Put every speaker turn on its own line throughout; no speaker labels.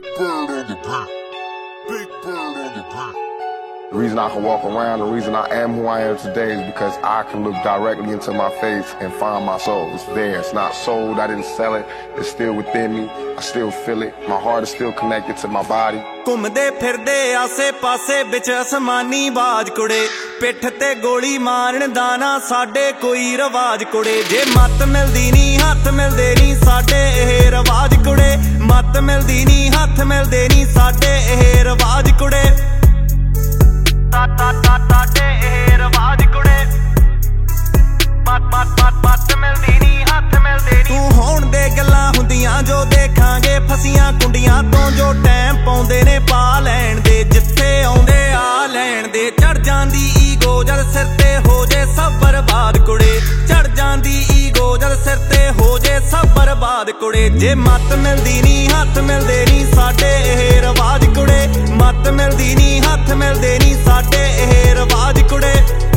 Bird on the beat. Big Bird on the beat.
The reason I can walk around, the reason I am who I am today is because I can look directly into my face and find my soul. It's there. It's not sold. I didn't sell it. It's still within me. I still feel it. My heart is still connected to my body.
ਘੁੰਮਦੇ ਫਿਰਦੇ ਆਸੇ ਪਾਸੇ ਵਿੱਚ ਅਸਮਾਨੀ ਬਾਜ ਕੁੜੇ ਪਿੱਠ ਤੇ ਗੋਲੀ ਮਾਰਨ ਦਾ ਨਾ ਸਾਡੇ ਕੋਈ ਰਵਾਜ ਕੁੜੇ ਜੇ ਮੱਤ ਮਿਲਦੀ ਨਹੀਂ ਹੱਥ ਮਿਲਦੇ ਨਹੀਂ ਸਾਡੇ ਇਹ ਰਵਾਜ ਕੁੜੇ ਮੱਤ ਮਿਲਦੀ ਨਹੀਂ ਹੱਥ ਮਿਲਦੇ ਨਹੀਂ ਸਾਡੇ ਇਹ ਰਵਾਜ ਕੁੜੇ ਸਾਡੇ ਇਹ ਰਵਾਜ ਕੁੜੇ ਮੱਤ ਮਿਲਦੀ ਨਹੀਂ ਹੱਥ ਮਿਲਦੇ ਨਹੀਂ ਤੂੰ ਹੋਣ ਦੇ ਗੱਲਾਂ ਹੁੰਦੀਆਂ ਜੋ ਦੇਖਾਂਗੇ ਫਸੀਆਂ ਕੁੰਡੀਆਂ ਤੋਂ ਜੋ ਟਾਈਮ ਪਾਉਂਦੇ ਨੇ ਪਾ ਲੈਣ ਦੇ ਜਿੱਥੇ ਆਉਂਦੇ ਆ ਲੈਣ ਦੇ ਚੜ ਜਾਂਦੀ ਈਗੋ ਜਦ ਸਿਰ ਤੇ ਹੋ ਜੇ ਸਭ ਬਰਬਾਦ ਕੁੜੇ ਚੜ ਜਾਂਦੀ ਈਗੋ ਜਦ ਸਿਰ ਤੇ ਹੋ ਜੇ ਸਭ ਬਰਬਾਦ ਕੁੜੇ ਜੇ ਮੱਤ ਮਿਲਦੀ ਨਹੀਂ ਹੱਥ ਮਿਲਦੇ ਨਹੀਂ ਸਾਡੇ ਇਹ ਰਵਾਜ ਕੁੜੇ ਮੱਤ ਮਿਲਦੀ ਨਹੀਂ ਹੱਥ ਮਿਲਦੇ ਨਹੀਂ ਸਾਡੇ ਇਹ ਰਵਾਜ ਕੁੜੇ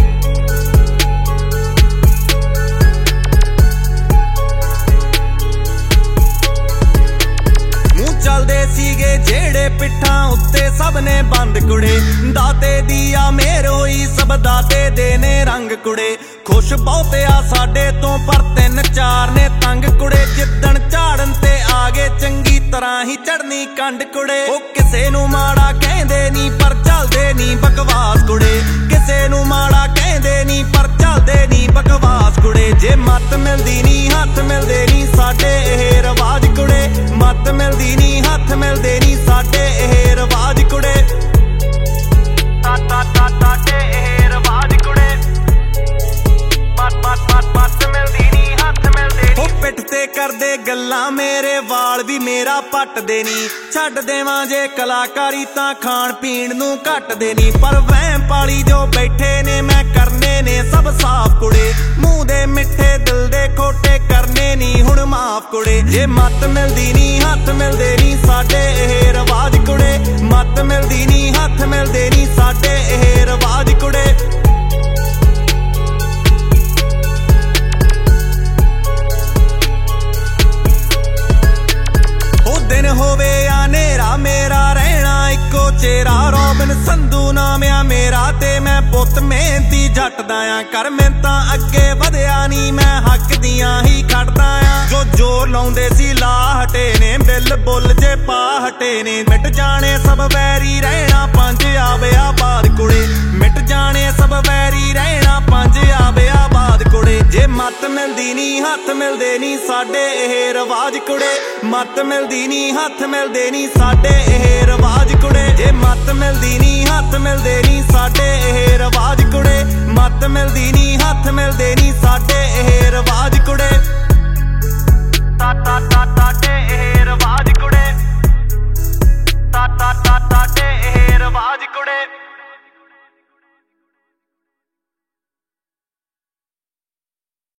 ਚੱਲਦੇ ਸੀਗੇ ਜਿਹੜੇ ਪਿੱਠਾਂ ਉੱਤੇ ਸਭ ਨੇ ਬੰਦ ਕੁੜੇ ਦਾਤੇ ਦੀ ਆ ਮੇਰ ਹੋਈ ਸਭ ਦਾਤੇ ਦੇ ਨੇ ਰੰਗ ਕੁੜੇ ਖੁਸ਼ ਬਹੁਤੇ ਆ ਸਾਡੇ ਤੋਂ ਪਰ ਤਿੰਨ ਚਾਰ ਨੇ ਤੰਗ ਕੁੜੇ ਜਿੱਦਣ ਝਾੜਨ ਤੇ ਆ ਗਏ ਚੰਗੀ ਤਰ੍ਹਾਂ ਹੀ ਚੜਨੀ ਕੰਡ ਕੁੜੇ ਉਹ ਕਿਸੇ ਨੂੰ ਮਾੜਾ ਕਹਿੰਦੇ ਨਹੀਂ ਪਰ ਚੱਲਦੇ ਨਹੀਂ ਬਕਵਾਸ ਕੁੜੇ ਕਿਸੇ ਨੂੰ ਮਾੜਾ ਕਹਿੰਦੇ ਨਹੀਂ ਪਰ ਚੱਲਦੇ ਨਹੀਂ ਬਕਵਾਸ ਕੁੜੇ ਜੇ ਮੱਤ ਮਿਲਦੀ ਨਹੀਂ ਹੱਥ ਮਿਲਦੇ ਨਹੀਂ ਸਾਡੇ ਇਹ ਰਵਾਜ ਕੁੜੇ ਮੱਤ ਮਿਲਦੀ ਨਹੀਂ ਹੱਥ ਮਿਲਦੇ ਨਹੀਂ ਸਾਡੇ ਇਹ ਰਵਾਜ ਕੁੜੇ ਸਾਡੇ ਇਹ ਰਵਾਜ ਕੁੜੇ ਮੱਤ ਮਿਲਦੀ ਨਹੀਂ ਹੱਥ ਮਿਲਦੇ ਨਹੀਂ ਉਹ ਪਿੱਠ ਤੇ ਕਰਦੇ ਗੱਲਾਂ ਮੇਰੇ ਵਾਲ ਵੀ ਮੇਰਾ ਪੱਟਦੇ ਨਹੀਂ ਛੱਡ ਦੇਵਾਂ ਜੇ ਕਲਾਕਾਰੀ ਤਾਂ ਖਾਣ ਪੀਣ ਨੂੰ ਘੱਟਦੇ ਨਹੀਂ ਪਰ ਵਹਿਮ ਪਾਲੀ ਜੋ ਬੈਠੇ ਨੇ ਮੈਂ ਕਰਨੇ ਨੇ ਸਭ ਸਾਫ਼ ਕੁੜੇ ਮੂੰਹ ਦੇ ਮਿੱਠੇ ਦਿਲ ਦੇ ਖੋਟੇ ਕਰਨੇ ਨਹੀਂ ਹੁਣ ਮਾਫ ਕੁੜੇ ਜੇ ਮੱਤ ਮਿਲਦੀ ਨਹੀਂ ਹੱਥ ਮਿਲਦੇ ਨਹੀਂ ਸਾਡੇ ਇਹ ਰਵਾਜ ਕੁੜੇ ਮੱਤ ਮਿਲਦੀ ਨਹੀਂ ਹੱਥ ਮਿਲਦੇ ਨਹੀਂ ਸਾਡੇ ਇਹ ਰਵਾਜ ਕੁੜੇ ਉਹ ਦਿਨ ਹੋਵੇ ਆ ਨੇਰਾ ਮੇਰਾ ਰਹਿਣਾ ਇੱਕੋ ਚਿਹਰਾ ਰੋਬਿਨ ਸੰਧੂ ਨਾਮ ਆ ਮੇਰਾ ਤੇ ਮੈਂ ਪੁੱਤ ਮਿਹਨਤੀ ਜੱਟ ਦਾ ਆ ਕਰ ਮਿਹਨਤਾਂ ਅੱਗੇ ਵਧਿਆ ਨਹੀਂ ਮੈਂ ਹੱਕ ਦੀਆਂ ਹੀ ਖੜਦਾ ਆ ਜੋ ਜ਼ੋਰ ਲਾਉਂਦੇ ਸੀ ਲਾ ਹਟੇ ਨੇ ਬਿੱਲ ਬੁੱਲ ਜੇ ਪਾ ਹਟੇ ਨੇ ਮਿਟ ਜਾਣੇ ਸਭ ਵੈਰੀ ਰਹਿਣਾ ਪੰਜ ਆਵੇ ਆਬਾਦ ਕੁੜੇ ਮਿਟ ਜਾਣੇ ਸਭ ਵੈਰੀ ਰਹਿਣਾ ਪੰਜ ਆਵੇ ਆਬਾਦ ਕੁੜੇ ਜੇ ਮੱਤ ਮਿਲਦੀ ਨਹੀਂ ਹੱਥ ਮਿਲਦੇ ਨਹੀਂ ਸਾਡੇ ਇਹ ਰਵਾਜ ਕੁੜੇ ਮੱਤ ਮਿਲਦੀ ਨਹੀਂ ਹੱਥ ਮਿਲਦੇ ਨਹੀਂ ਸਾਡੇ ਇਹ ਰਵਾਜ ਕੁੜੇ ਜੇ ਮੱਤ ਮਿਲਦੀ ਨਹੀਂ ਹੱਥ ਮਿਲਦੇ ਨਹੀਂ ਸਾਡੇ ਇਹ ਰਵਾਜ